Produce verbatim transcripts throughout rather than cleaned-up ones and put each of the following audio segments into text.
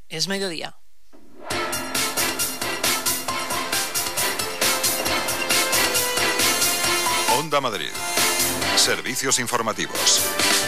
Es mediodía. Onda Madrid. Servicios informativos.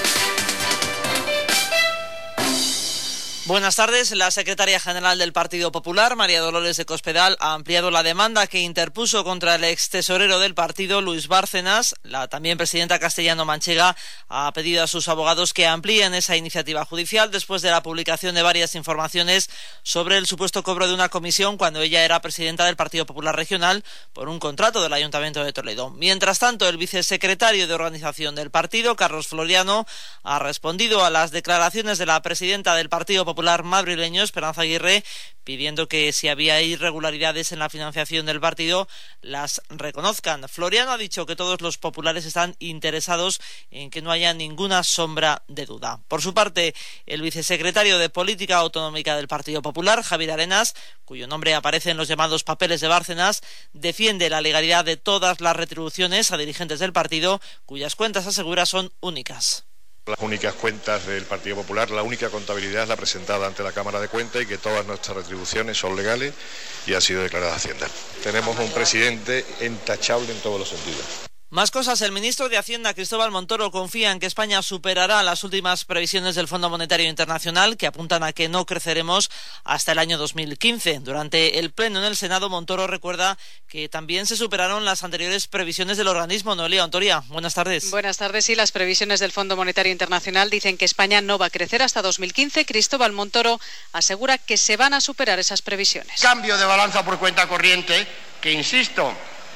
Buenas tardes. La secretaria general del Partido Popular, María Dolores de Cospedal, ha ampliado la demanda que interpuso contra el ex tesorero del partido, Luis Bárcenas. La también presidenta castellano-manchega ha pedido a sus abogados que amplíen esa iniciativa judicial después de la publicación de varias informaciones sobre el supuesto cobro de una comisión cuando ella era presidenta del Partido Popular Regional por un contrato del Ayuntamiento de Toledo. Mientras tanto, el vicesecretario de organización del partido, Carlos Floriano, ha respondido a las declaraciones de la presidenta del Partido Popular madrileño, Esperanza Aguirre, pidiendo que si había irregularidades en la financiación del partido, las reconozcan. Floriano ha dicho que todos los populares están interesados en que no haya ninguna sombra de duda. Por su parte, el vicesecretario de Política Autonómica del Partido Popular, Javier Arenas, cuyo nombre aparece en los llamados papeles de Bárcenas, defiende la legalidad de todas las retribuciones a dirigentes del partido, cuyas cuentas, asegura, son únicas. Las únicas cuentas del Partido Popular, la única contabilidad es la presentada ante la Cámara de Cuentas y que todas nuestras retribuciones son legales y ha sido declarada Hacienda. Tenemos un presidente intachable en todos los sentidos. Más cosas. El ministro de Hacienda, Cristóbal Montoro, confía en que España superará las últimas previsiones del Fondo Monetario Internacional, que apuntan a que no creceremos hasta el año dos mil quince. Durante el pleno en el Senado, Montoro recuerda que también se superaron las anteriores previsiones del organismo. Noelia Ontoria, buenas tardes. Buenas tardes. Sí, las previsiones del Fondo Monetario Internacional dicen que España no va a crecer hasta dos mil quince. Cristóbal Montoro asegura que se van a superar esas previsiones. Cambio de balanza por cuenta corriente, que insisto,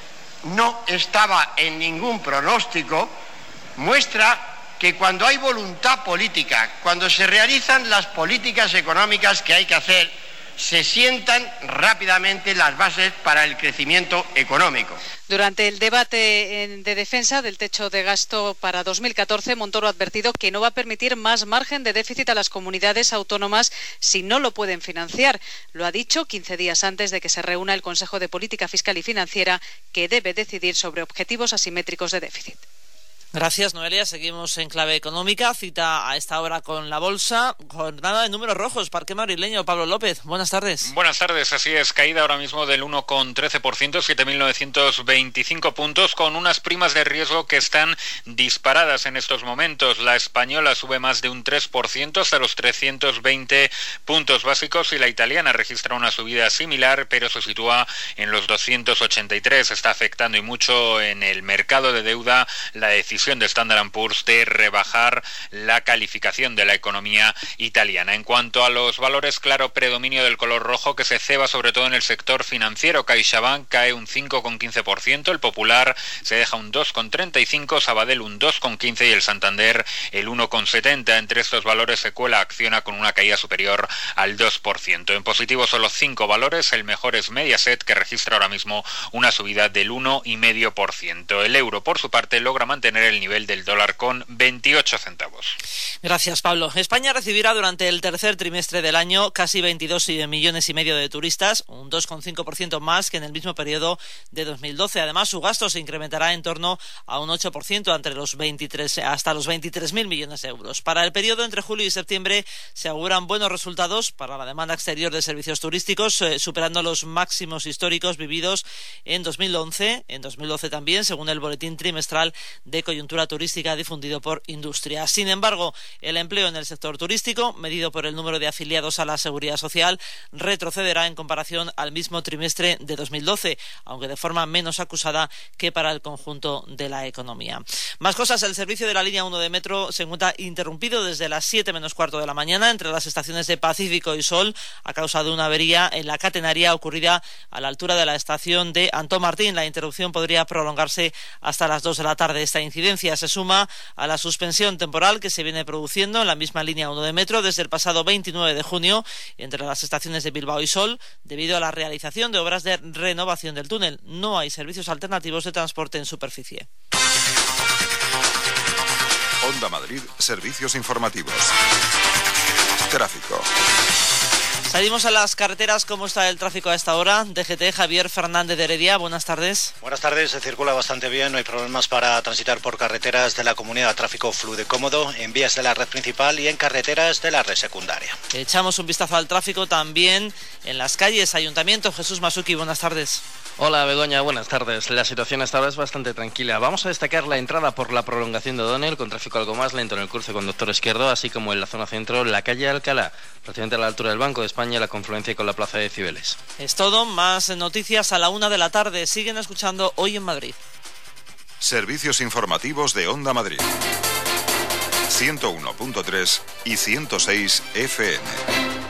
no estaba en ningún pronóstico, muestra que cuando hay voluntad política, cuando se realizan las políticas económicas que hay que hacer, se sientan rápidamente las bases para el crecimiento económico. Durante el debate de defensa del techo de gasto para dos mil catorce, Montoro ha advertido que no va a permitir más margen de déficit a las comunidades autónomas si no lo pueden financiar. Lo ha dicho quince días antes de que se reúna el Consejo de Política Fiscal y Financiera, que debe decidir sobre objetivos asimétricos de déficit. Gracias, Noelia. Seguimos en clave económica. Cita a esta hora con la bolsa. Jornada de números rojos. Parque madrileño. Pablo López, buenas tardes. Buenas tardes. Así es, caída ahora mismo del uno coma trece por ciento, siete mil novecientos veinticinco puntos, con unas primas de riesgo que están disparadas en estos momentos. La española sube más de un tres por ciento hasta los trescientos veinte puntos básicos y la italiana registra una subida similar, pero se sitúa en los doscientos ochenta y tres. Está afectando y mucho en el mercado de deuda la decisión de Standard and Poor's de rebajar la calificación de la economía italiana. En cuanto a los valores, claro predominio del color rojo, que se ceba sobre todo en el sector financiero. CaixaBank cae un cinco coma quince por ciento, el Popular se deja un dos coma treinta y cinco por ciento, Sabadell un dos coma quince por ciento y el Santander el uno coma setenta por ciento. Entre estos valores, Secuela Acciona con una caída superior al dos por ciento. En positivo solo cinco valores, el mejor es Mediaset, que registra ahora mismo una subida del uno coma cinco por ciento. El euro, por su parte, logra mantener el el nivel del dólar con veintiocho centavos. Gracias, Pablo. España recibirá durante el tercer trimestre del año casi veintidós millones y medio de turistas, un dos coma cinco por ciento más que en el mismo periodo de dos mil doce. Además, su gasto se incrementará en torno a un ocho por ciento entre los veintitrés, hasta los veintitrés mil millones de euros. Para el periodo entre julio y septiembre se auguran buenos resultados para la demanda exterior de servicios turísticos, eh, superando los máximos históricos vividos en dos mil once, en dos mil doce también, según el boletín trimestral de coyuntura turística difundido por Industria. Sin embargo, el empleo en el sector turístico, medido por el número de afiliados a la Seguridad Social, retrocederá en comparación al mismo trimestre de dos mil doce, aunque de forma menos acusada que para el conjunto de la economía. Más cosas. El servicio de la línea uno de metro se encuentra interrumpido desde las siete menos cuarto de la mañana entre las estaciones de Pacífico y Sol a causa de una avería en la catenaria ocurrida a la altura de la estación de Antón Martín. La interrupción podría prolongarse hasta las dos de la tarde. Esta incidencia se suma a la suspensión temporal que se viene produciendo en la misma línea uno de metro desde el pasado veintinueve de junio entre las estaciones de Bilbao y Sol debido a la realización de obras de renovación del túnel. No hay servicios alternativos de transporte en superficie. Onda Madrid, servicios informativos. Tráfico. Salimos a las carreteras. ¿Cómo está el tráfico a esta hora? D G T, Javier Fernández de Heredia, buenas tardes. Buenas tardes, se circula bastante bien, no hay problemas para transitar por carreteras de la comunidad, tráfico fluido y cómodo, en vías de la red principal y en carreteras de la red secundaria. Echamos un vistazo al tráfico también en las calles. Ayuntamiento, Jesús Masuki, buenas tardes. Hola Begoña, buenas tardes. La situación hasta ahora es bastante tranquila. Vamos a destacar la entrada por la prolongación de O'Donnell, con tráfico algo más lento en el cruce conductor izquierdo, así como en la zona centro, la calle Alcalá, prácticamente a la altura del Banco de España, la confluencia con la plaza de Cibeles. Es todo, más noticias a la una de la tarde. Siguen escuchando Hoy en Madrid. Servicios informativos de Onda Madrid. ciento uno punto tres y ciento seis F M.